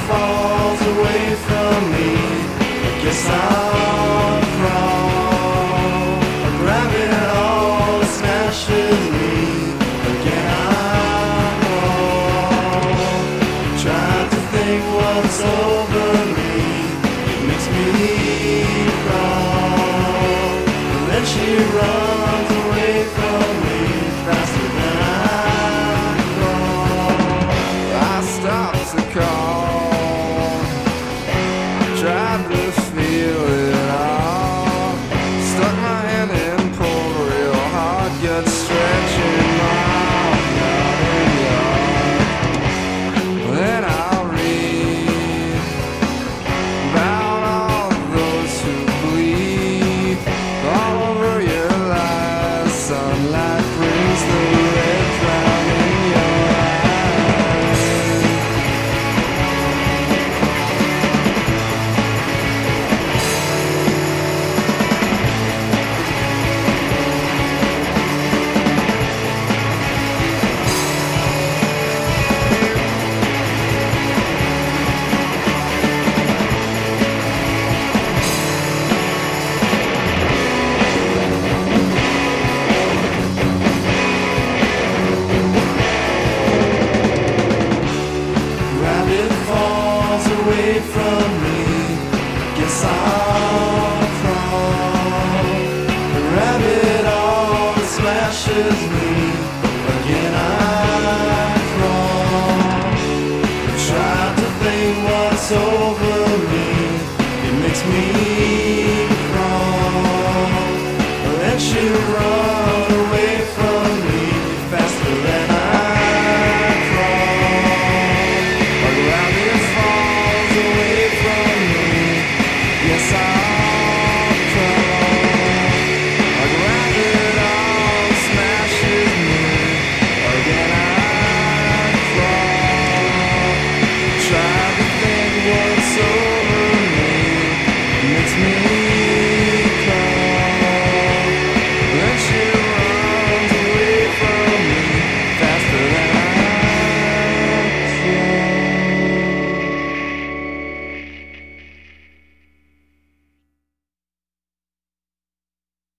falls away from me. I guess I'll crawl. A gravity all smashes me. Again I'm wrong. Trying to think what's over me. It makes me crawl. And then she runs away from me faster than I crawl. I stopped to call, tried to feel it all. Stuck my hand in, pulled real hard, gut stretching my yard and yard. Then I'll read about all those who bleed all over your lies. Sunlight brings the red cloud in your eyes. Rabbit falls away from me. Guess I'll